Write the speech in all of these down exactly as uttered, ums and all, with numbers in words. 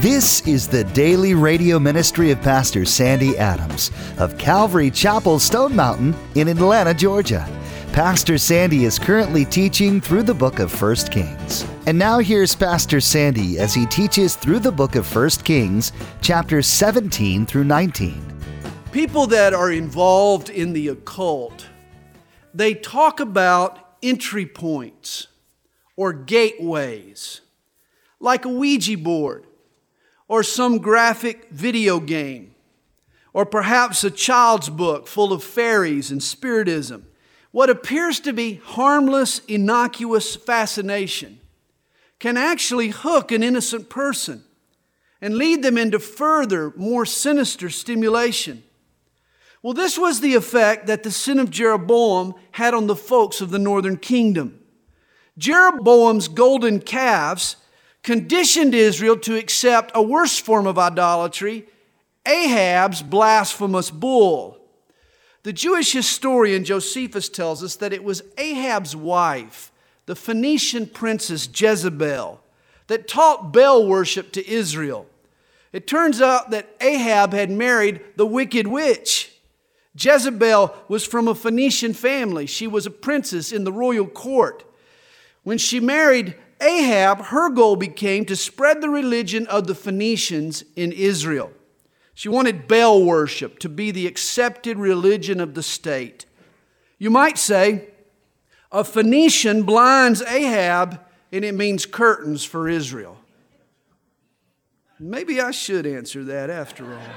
This is the daily radio ministry of Pastor Sandy Adams of Calvary Chapel, Stone Mountain in Atlanta, Georgia. Pastor Sandy is currently teaching through the book of First Kings. And now here's Pastor Sandy as he teaches through the book of First Kings, chapters seventeen through nineteen. People that are involved in the occult, they talk about entry points or gateways, like a Ouija board, or some graphic video game, or perhaps a child's book full of fairies and spiritism. What appears to be harmless, innocuous fascination can actually hook an innocent person and lead them into further, more sinister stimulation. Well, this was the effect that the sin of Jeroboam had on the folks of the northern kingdom. Jeroboam's golden calves conditioned Israel to accept a worse form of idolatry, Ahab's blasphemous bull. The Jewish historian Josephus tells us that it was Ahab's wife, the Phoenician princess Jezebel, that taught Baal worship to Israel. It turns out that Ahab had married the wicked witch. Jezebel was from a Phoenician family. She was a princess in the royal court. When she married Ahab, her goal became to spread the religion of the Phoenicians in Israel. She wanted Baal worship to be the accepted religion of the state. You might say, a Phoenician blinds Ahab, and it means curtains for Israel. Maybe I should answer that after all.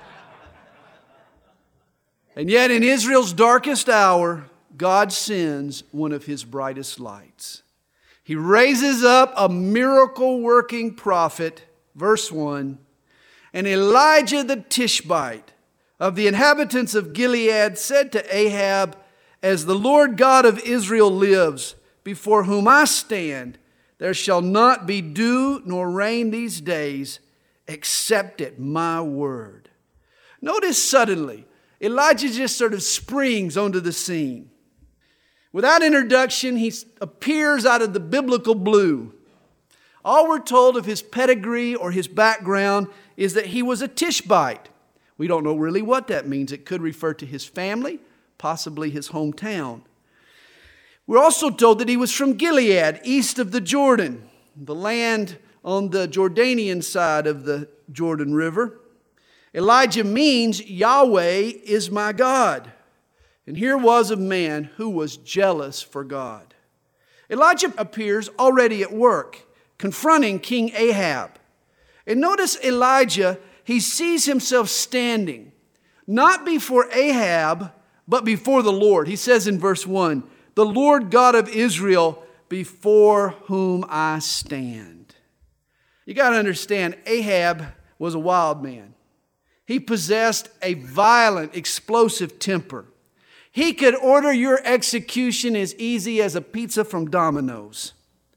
And yet in Israel's darkest hour, God sends one of His brightest lights. He raises up a miracle-working prophet, verse one, and Elijah the Tishbite of the inhabitants of Gilead said to Ahab, "As the Lord God of Israel lives, before whom I stand, there shall not be dew nor rain these days, except at my word." Notice suddenly, Elijah just sort of springs onto the scene. Without introduction, he appears out of the biblical blue. All we're told of his pedigree or his background is that he was a Tishbite. We don't know really what that means. It could refer to his family, possibly his hometown. We're also told that he was from Gilead, east of the Jordan, the land on the Jordanian side of the Jordan River. Elijah means Yahweh is my God. And here was a man who was jealous for God. Elijah appears already at work, confronting King Ahab. And notice Elijah, he sees himself standing, not before Ahab, but before the Lord. He says in verse one, "The Lord God of Israel, before whom I stand." You got to understand, Ahab was a wild man. He possessed a violent, explosive temper. He could order your execution as easy as a pizza from Domino's.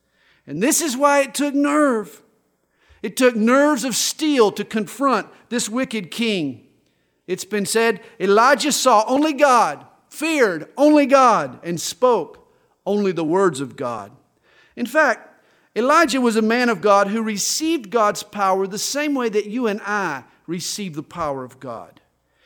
And this is why it took nerve. It took nerves of steel to confront this wicked king. It's been said, Elijah saw only God, feared only God, and spoke only the words of God. In fact, Elijah was a man of God who received God's power the same way that you and I receive the power of God.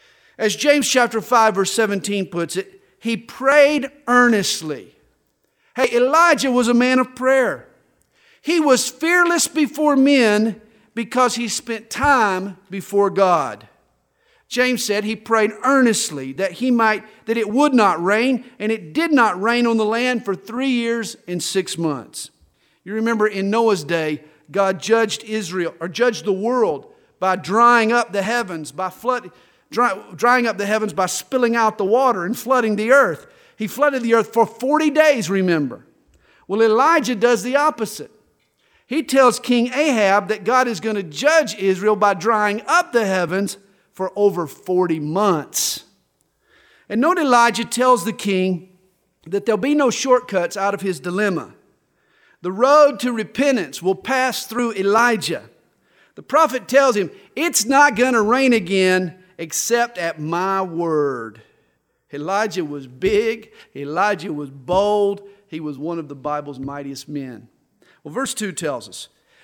As James chapter five verse seventeen puts it, he prayed earnestly. Hey, Elijah was a man of prayer. He was fearless before men because he spent time before God. James said he prayed earnestly that he might, that it would not rain, and it did not rain on the land for three years and six months. You remember in Noah's day, God judged Israel, or judged the world by drying up the heavens, by flood, dry, drying up the heavens by spilling out the water and flooding the earth. He flooded the earth for forty days, remember. Well, Elijah does the opposite. He tells King Ahab that God is going to judge Israel by drying up the heavens for over forty months. And note Elijah tells the king that there'll be no shortcuts out of his dilemma. The road to repentance will pass through Elijah. The prophet tells him, it's not going to rain again except at my word. Elijah was big. Elijah was bold. He was one of the Bible's mightiest men. Well, verse two tells us,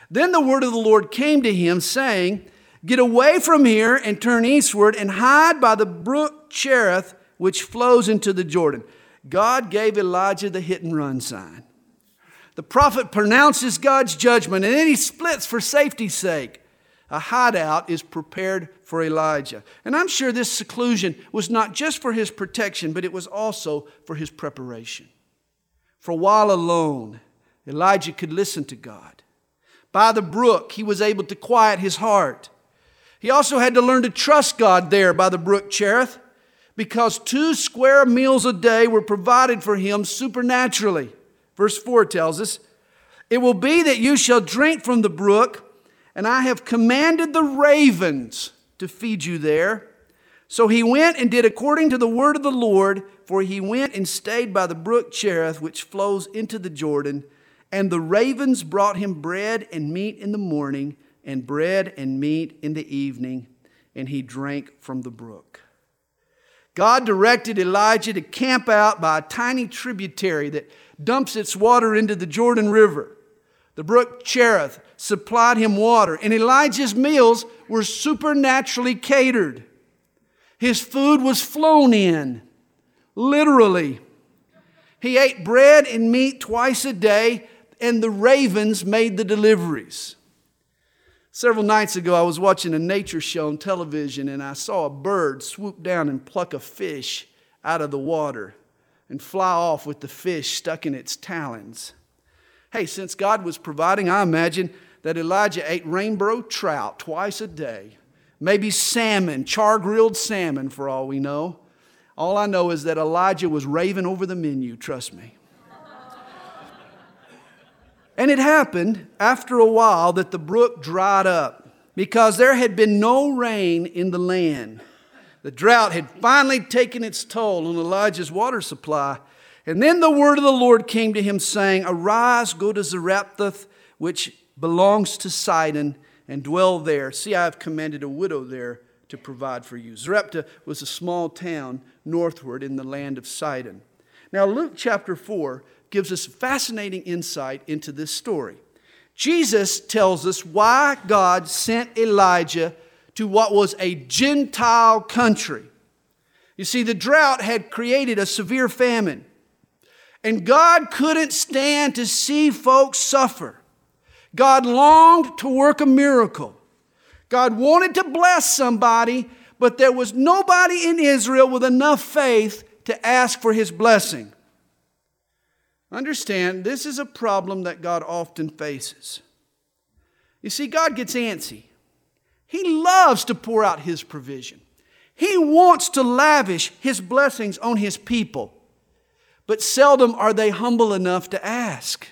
Then the word of the Lord came to him, saying, get away from here and turn eastward and hide by the brook Cherith, which flows into the Jordan. God gave Elijah the hit and run sign. The prophet pronounces God's judgment, and then he splits for safety's sake. A hideout is prepared for Elijah. And I'm sure this seclusion was not just for his protection, but it was also for his preparation. For a while alone, Elijah could listen to God. By the brook, he was able to quiet his heart. He also had to learn to trust God there by the brook Cherith, because two square meals a day were provided for him supernaturally. Verse four tells us, it will be that you shall drink from the brook, and I have commanded the ravens to feed you there. So he went and did according to the word of the Lord, for he went and stayed by the brook Cherith, which flows into the Jordan. And the ravens brought him bread and meat in the morning, and bread and meat in the evening, and he drank from the brook. God directed Elijah to camp out by a tiny tributary that dumps its water into the Jordan River. The brook Cherith supplied him water, and Elijah's meals were supernaturally catered. His food was flown in, literally. He ate bread and meat twice a day, and the ravens made the deliveries. Several nights ago, I was watching a nature show on television, and I saw a bird swoop down and pluck a fish out of the water and fly off with the fish stuck in its talons. Hey, since God was providing, I imagine that Elijah ate rainbow trout twice a day, maybe salmon, char-grilled salmon for all we know. All I know is that Elijah was raving over the menu, trust me. And it happened after a while that the brook dried up because there had been no rain in the land. The drought had finally taken its toll on Elijah's water supply. And then the word of the Lord came to him saying, arise, go to Zarephath, which belongs to Sidon, and dwell there. See, I have commanded a widow there to provide for you. Zarephath was a small town northward in the land of Sidon. Now Luke chapter four gives us fascinating insight into this story. Jesus tells us why God sent Elijah to what was a Gentile country. You see, the drought had created a severe famine, and God couldn't stand to see folks suffer. God longed to work a miracle. God wanted to bless somebody, but there was nobody in Israel with enough faith to ask for his blessing. Understand, this is a problem that God often faces. You see, God gets antsy. He loves to pour out his provision. He wants to lavish his blessings on his people. But seldom are they humble enough to ask.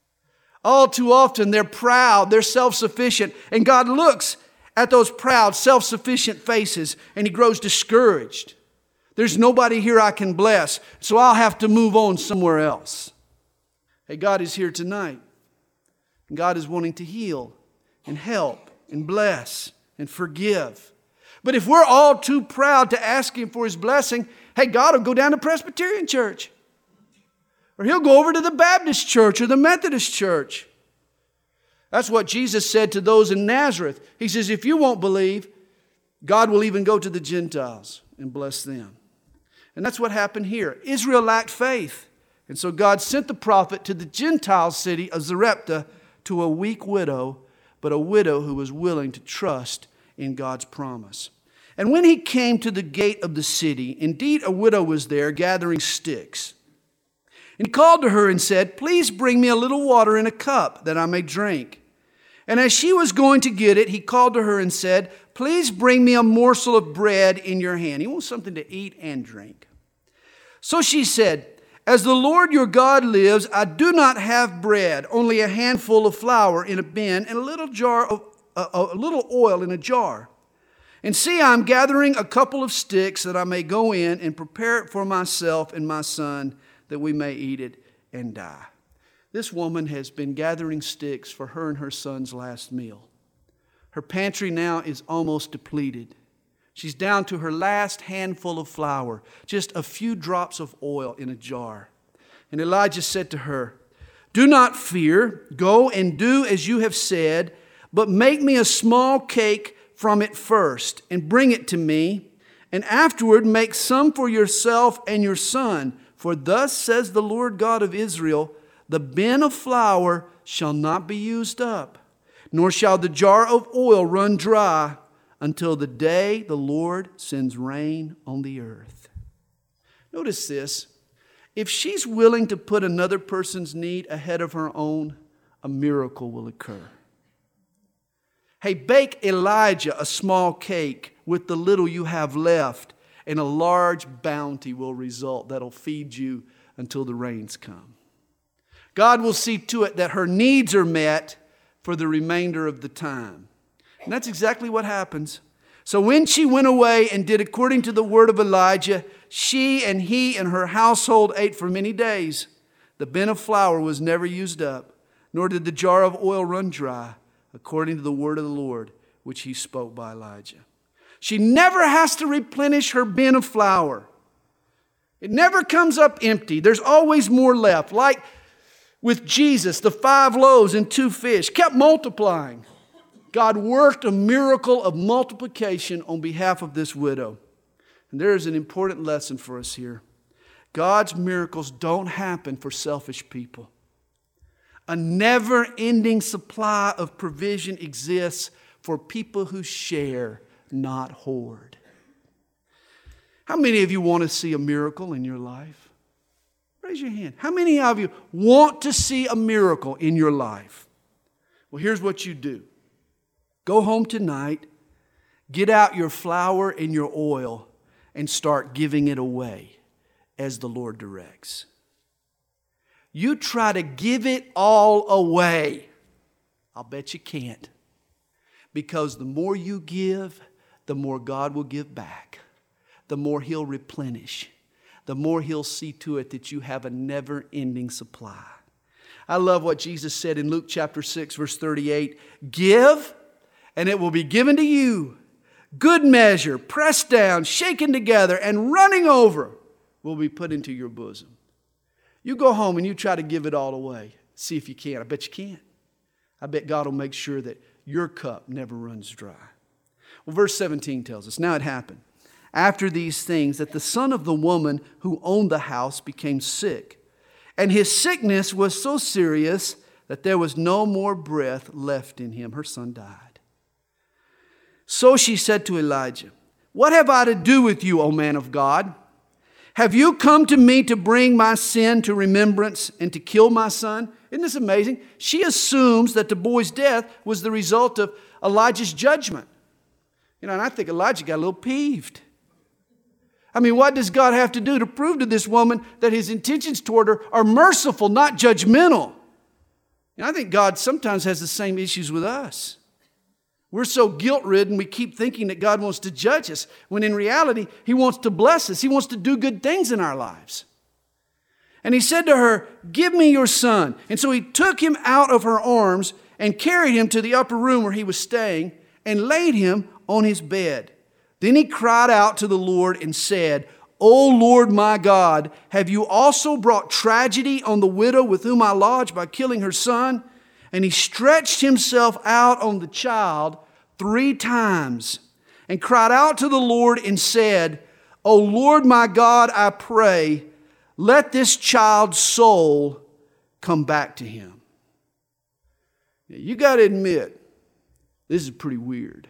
All too often they're proud, they're self-sufficient, and God looks at those proud, self-sufficient faces and he grows discouraged. There's nobody here I can bless, so I'll have to move on somewhere else. Hey, God is here tonight. And God is wanting to heal and help and bless and forgive. But if we're all too proud to ask him for his blessing, hey, God will go down to Presbyterian church. Or he'll go over to the Baptist church or the Methodist church. That's what Jesus said to those in Nazareth. He says, if you won't believe, God will even go to the Gentiles and bless them. And that's what happened here. Israel lacked faith. And so God sent the prophet to the Gentile city of Zarephath to a weak widow, but a widow who was willing to trust in God's promise. And when he came to the gate of the city, indeed a widow was there gathering sticks. And he called to her and said, please bring me a little water in a cup that I may drink. And as she was going to get it, he called to her and said, please bring me a morsel of bread in your hand. He wants something to eat and drink. So she said, as the Lord your God lives, I do not have bread, only a handful of flour in a bin and a little jar of a, a little oil in a jar. And see, I'm gathering a couple of sticks that I may go in and prepare it for myself and my son, that we may eat it and die. This woman has been gathering sticks for her and her son's last meal. Her pantry now is almost depleted. She's down to her last handful of flour, just a few drops of oil in a jar. And Elijah said to her, Do not fear. Go and do as you have said, but make me a small cake from it first, and bring it to me, and afterward make some for yourself and your son. For thus says the Lord God of Israel, the bin of flour shall not be used up, nor shall the jar of oil run dry, until the day the Lord sends rain on the earth. Notice this. If she's willing to put another person's need ahead of her own, a miracle will occur. Hey, bake Elijah a small cake with the little you have left, and a large bounty will result that'll feed you until the rains come. God will see to it that her needs are met for the remainder of the time. And that's exactly what happens. So when she went away and did according to the word of Elijah, she and he and her household ate for many days. The bin of flour was never used up, nor did the jar of oil run dry, according to the word of the Lord, which he spoke by Elijah. She never has to replenish her bin of flour. It never comes up empty. There's always more left. Like with Jesus, the five loaves and two fish kept multiplying. God worked a miracle of multiplication on behalf of this widow. And there is an important lesson for us here. God's miracles don't happen for selfish people. A never-ending supply of provision exists for people who share, not hoard. How many of you want to see a miracle in your life? Raise your hand. How many of you want to see a miracle in your life? Well, here's what you do. Go home tonight, get out your flour and your oil, and start giving it away as the Lord directs. You try to give it all away. I'll bet you can't. Because the more you give, the more God will give back. The more He'll replenish. The more He'll see to it that you have a never-ending supply. I love what Jesus said in Luke chapter six, verse thirty-eight. Give, and it will be given to you. Good measure, pressed down, shaken together, and running over will be put into your bosom. You go home and you try to give it all away. See if you can. I bet you can't. I bet God will make sure that your cup never runs dry. Well, verse seventeen tells us, now it happened, after these things, that the son of the woman who owned the house became sick. And his sickness was so serious that there was no more breath left in him. Her son died. So she said to Elijah, what have I to do with you, O man of God? Have you come to me to bring my sin to remembrance and to kill my son? Isn't this amazing? She assumes that the boy's death was the result of Elijah's judgment. You know, and I think Elijah got a little peeved. I mean, what does God have to do to prove to this woman that His intentions toward her are merciful, not judgmental? And I think God sometimes has the same issues with us. We're so guilt-ridden, we keep thinking that God wants to judge us, when in reality, He wants to bless us. He wants to do good things in our lives. And He said to her, give me your son. And so He took him out of her arms and carried him to the upper room where he was staying and laid him on his bed. Then he cried out to the Lord and said, O Lord my God, have you also brought tragedy on the widow with whom I lodged by killing her son? And he stretched himself out on the child three times and cried out to the Lord and said, O Lord my God, I pray, let this child's soul come back to him. Now, you got to admit, this is pretty weird.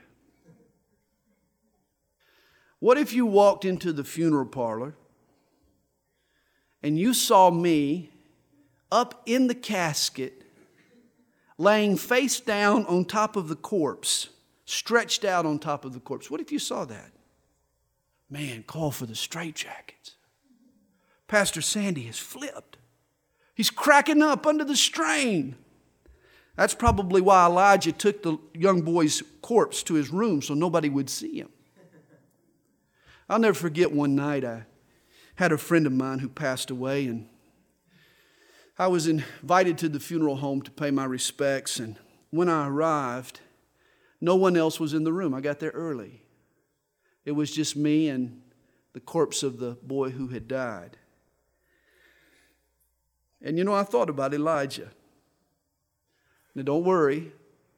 What if you walked into the funeral parlor and you saw me up in the casket laying face down on top of the corpse, stretched out on top of the corpse? What if you saw that? Man, call for the straitjackets. Pastor Sandy has flipped. He's cracking up under the strain. That's probably why Elijah took the young boy's corpse to his room so nobody would see him. I'll never forget one night I had a friend of mine who passed away, and I was invited to the funeral home to pay my respects, and when I arrived, no one else was in the room. I got there early. It was just me and the corpse of the boy who had died. And you know, I thought about Elijah. Now don't worry,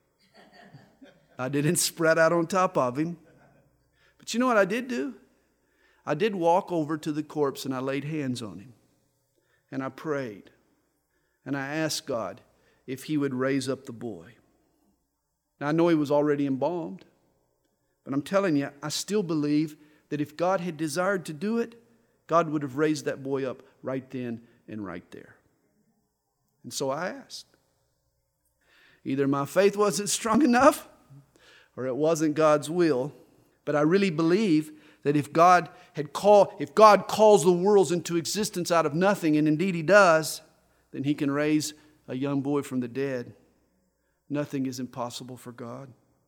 I didn't spread out on top of him. But you know what I did do? I did walk over to the corpse and I laid hands on him. And I prayed. And I asked God if he would raise up the boy. Now I know he was already embalmed. But I'm telling you, I still believe that if God had desired to do it, God would have raised that boy up right then and right there. And so I asked. Either my faith wasn't strong enough or it wasn't God's will. But I really believe that if God had called, if God calls the worlds into existence out of nothing, and indeed He does, then He can raise a young boy from the dead. Nothing is impossible for God.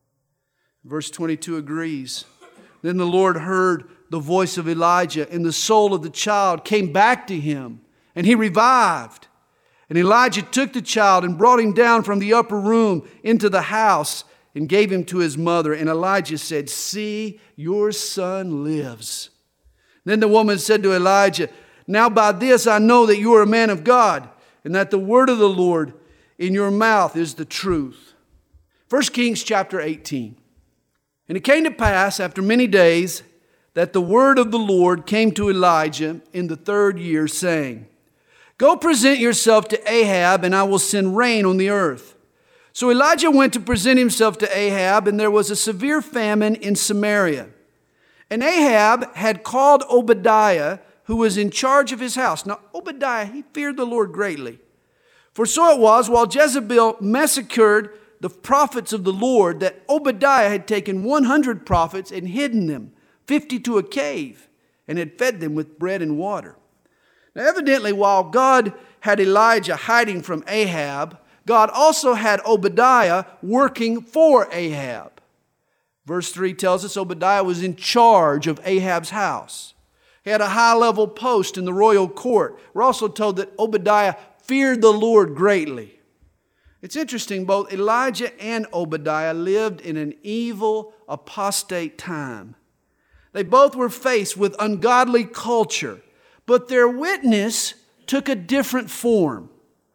Verse twenty-two agrees. Then the Lord heard the voice of Elijah, and the soul of the child came back to him, and he revived. And Elijah took the child and brought him down from the upper room into the house and gave him to his mother. And Elijah said, "See, your son lives." Then the woman said to Elijah, "Now by this I know that you are a man of God, and that the word of the Lord in your mouth is the truth." First Kings chapter eighteen. And it came to pass after many days that the word of the Lord came to Elijah in the third year, saying, "Go present yourself to Ahab, and I will send rain on the earth." So Elijah went to present himself to Ahab, and there was a severe famine in Samaria. And Ahab had called Obadiah, who was in charge of his house. Now Obadiah, he feared the Lord greatly. For so it was, while Jezebel massacred the prophets of the Lord, that Obadiah had taken one hundred prophets and hidden them, fifty to a cave, and had fed them with bread and water. Now evidently, while God had Elijah hiding from Ahab, God also had Obadiah working for Ahab. Verse three tells us Obadiah was in charge of Ahab's house. He had a high-level post in the royal court. We're also told that Obadiah feared the Lord greatly. It's interesting, both Elijah and Obadiah lived in an evil, apostate time. They both were faced with ungodly culture, but their witness took a different form.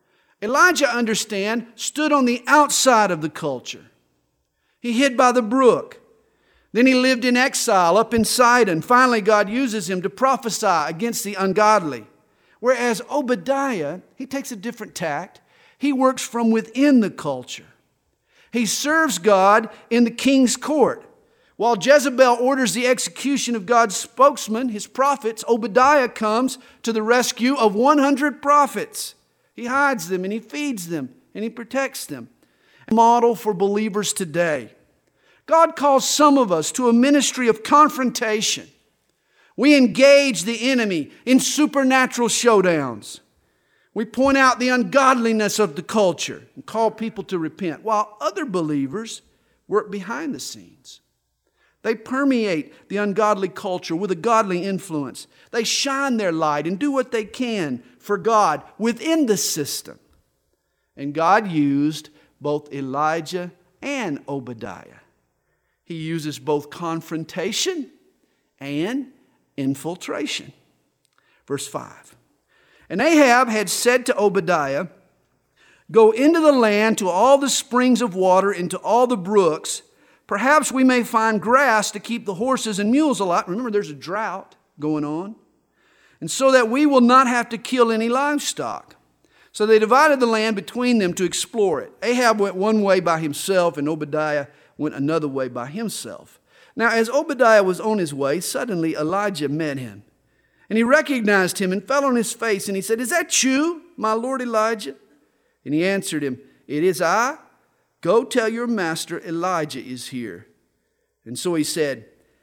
Elijah, understand, stood on the outside of the culture. He hid by the brook. Then he lived in exile up in Sidon. Finally, God uses him to prophesy against the ungodly. Whereas Obadiah, he takes a different tact. He works from within the culture. He serves God in the king's court. While Jezebel orders the execution of God's spokesman, his prophets, Obadiah comes to the rescue of one hundred prophets. He hides them and he feeds them and he protects them. A model for believers today. God calls some of us to a ministry of confrontation. We engage the enemy in supernatural showdowns. We point out the ungodliness of the culture and call people to repent, while other believers work behind the scenes. They permeate the ungodly culture with a godly influence. They shine their light and do what they can for God within the system. And God used both Elijah and Obadiah. He uses both confrontation and infiltration. Verse five. And Ahab had said to Obadiah, "Go into the land to all the springs of water, into all the brooks. Perhaps we may find grass to keep the horses and mules alive." Remember, there's a drought going on. "And so that we will not have to kill any livestock." So they divided the land between them to explore it. Ahab went one way by himself, and Obadiah went another way by himself. Now, as Obadiah was on his way, suddenly Elijah met him. And he recognized him and fell on his face, and he said, "Is that you, my lord Elijah?" And he answered him, "It is I. Go tell your master Elijah is here." And so he said,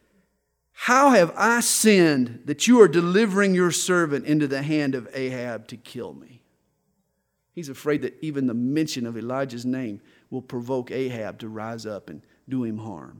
"How have I sinned that you are delivering your servant into the hand of Ahab to kill me?" He's afraid that even the mention of Elijah's name will provoke Ahab to rise up and do him harm.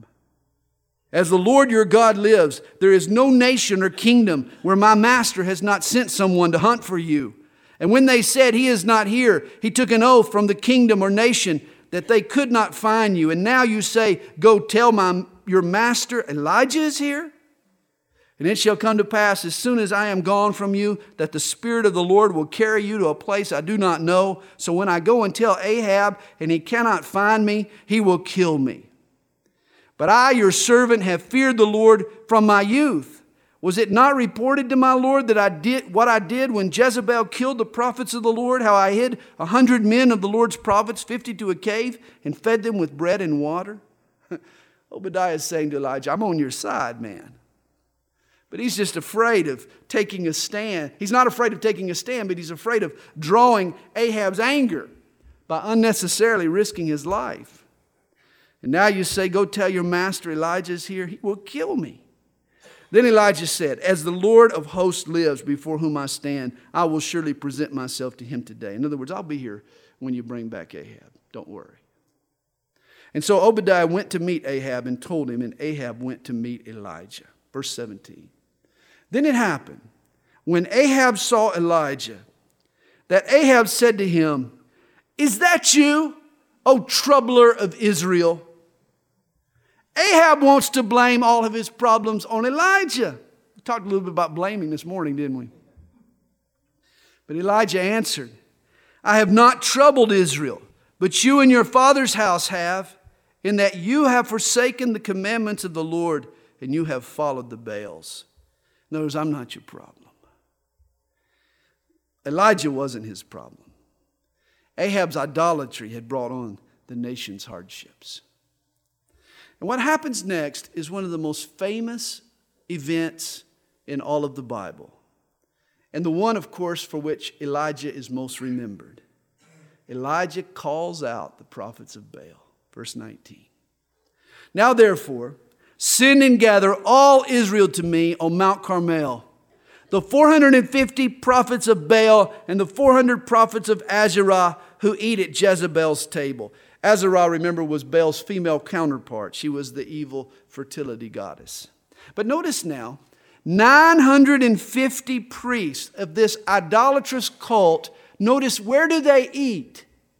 "As the Lord your God lives, there is no nation or kingdom where my master has not sent someone to hunt for you. And when they said, 'He is not here,' he took an oath from the kingdom or nation that they could not find you. And now you say, 'Go tell my, your master Elijah is here.' And it shall come to pass, as soon as I am gone from you, that the Spirit of the Lord will carry you to a place I do not know. So when I go and tell Ahab, and he cannot find me, he will kill me. But I, your servant, have feared the Lord from my youth. Was it not reported to my Lord that I did what I did when Jezebel killed the prophets of the Lord, how I hid a hundred men of the Lord's prophets, fifty to a cave, and fed them with bread and water? Obadiah is saying to Elijah, I'm on your side, man. But he's just afraid of taking a stand. He's not afraid of taking a stand, but he's afraid of drawing Ahab's anger by unnecessarily risking his life. And now you say, go tell your master Elijah is here. He will kill me. Then Elijah said, as the Lord of hosts lives before whom I stand, I will surely present myself to him today. In other words, I'll be here when you bring back Ahab. Don't worry. And so Obadiah went to meet Ahab and told him, and Ahab went to meet Elijah. Verse seventeen. Then it happened, when Ahab saw Elijah, that Ahab said to him, is that you, O troubler of Israel? Ahab wants to blame all of his problems on Elijah. We talked a little bit about blaming this morning, didn't we? But Elijah answered, I have not troubled Israel, but you and your father's house have, in that you have forsaken the commandments of the Lord, and you have followed the Baals. In other words, I'm not your problem. Elijah wasn't his problem. Ahab's idolatry had brought on the nation's hardships. And what happens next is one of the most famous events in all of the Bible. And the one, of course, for which Elijah is most remembered. Elijah calls out the prophets of Baal. Verse nineteen. Now therefore, send and gather all Israel to me on Mount Carmel, the four hundred fifty prophets of Baal and the four hundred prophets of Asherah who eat at Jezebel's table. Asherah, remember, was Baal's female counterpart. She was the evil fertility goddess. But notice now, nine hundred fifty priests of this idolatrous cult, notice, where do they eat?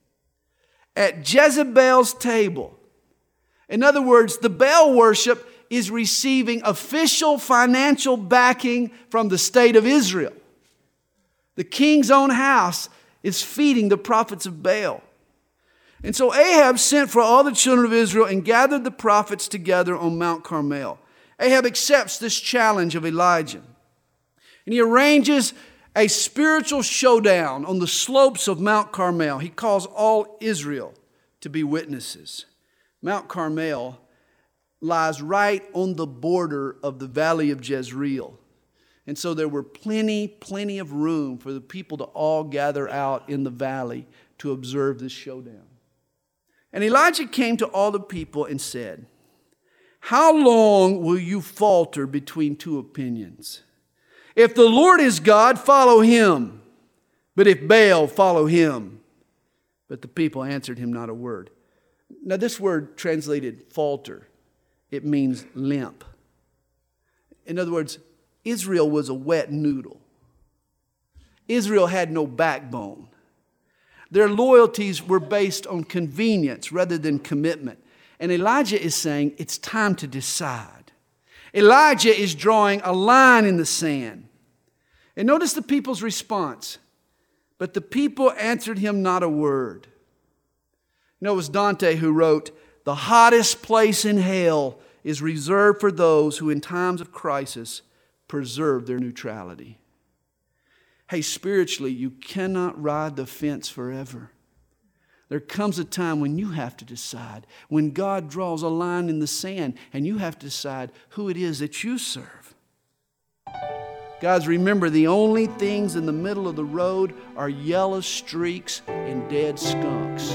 At Jezebel's table. In other words, the Baal worship is receiving official financial backing from the state of Israel. The king's own house is feeding the prophets of Baal. And so Ahab sent for all the children of Israel and gathered the prophets together on Mount Carmel. Ahab accepts this challenge of Elijah. And he arranges a spiritual showdown on the slopes of Mount Carmel. He calls all Israel to be witnesses. Mount Carmel lies right on the border of the valley of Jezreel. And so there were plenty, plenty of room for the people to all gather out in the valley to observe this showdown. And Elijah came to all the people and said, how long will you falter between two opinions? If the Lord is God, follow him. But if Baal, follow him. But the people answered him not a word. Now this word translated falter, it means limp. In other words, Israel was a wet noodle. Israel had no backbone. Their loyalties were based on convenience rather than commitment. And Elijah is saying it's time to decide. Elijah is drawing a line in the sand. And notice the people's response. But the people answered him not a word. You know, it was Dante who wrote, the hottest place in hell is reserved for those who in times of crisis preserve their neutrality. Hey, spiritually, you cannot ride the fence forever. There comes a time when you have to decide, when God draws a line in the sand, and you have to decide who it is that you serve. Guys, remember, the only things in the middle of the road are yellow streaks and dead skunks.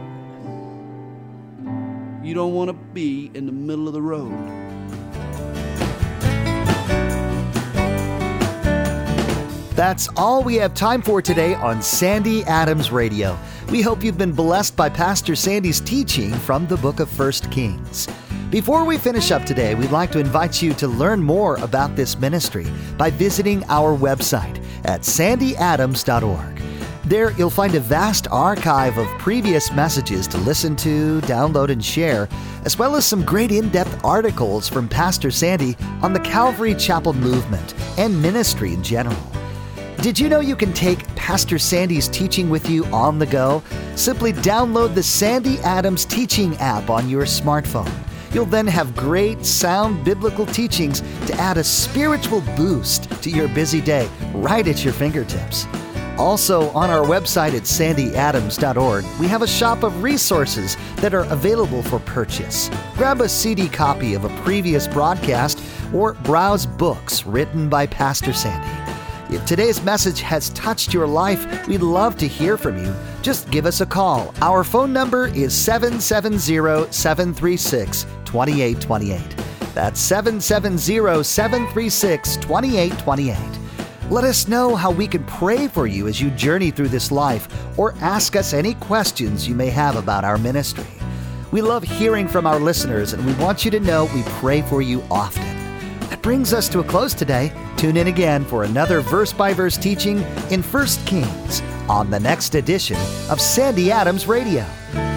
You don't want to be in the middle of the road. That's all we have time for today on Sandy Adams Radio. We hope you've been blessed by Pastor Sandy's teaching from the book of First Kings. Before we finish up today, we'd like to invite you to learn more about this ministry by visiting our website at sandy adams dot org. There, you'll find a vast archive of previous messages to listen to, download, and share, as well as some great in-depth articles from Pastor Sandy on the Calvary Chapel movement and ministry in general. Did you know you can take Pastor Sandy's teaching with you on the go? Simply download the Sandy Adams Teaching app on your smartphone. You'll then have great sound biblical teachings to add a spiritual boost to your busy day right at your fingertips. Also, on our website at sandy adams dot org, we have a shop of resources that are available for purchase. Grab a C D copy of a previous broadcast or browse books written by Pastor Sandy. If today's message has touched your life, we'd love to hear from you. Just give us a call. Our phone number is seven seven zero, seven three six, two eight two eight. That's seven seven zero, seven three six, two eight two eight. Let us know how we can pray for you as you journey through this life, or ask us any questions you may have about our ministry. We love hearing from our listeners, and we want you to know we pray for you often. That brings us to a close today. Tune in again for another verse-by-verse teaching in First Kings on the next edition of Sandy Adams Radio.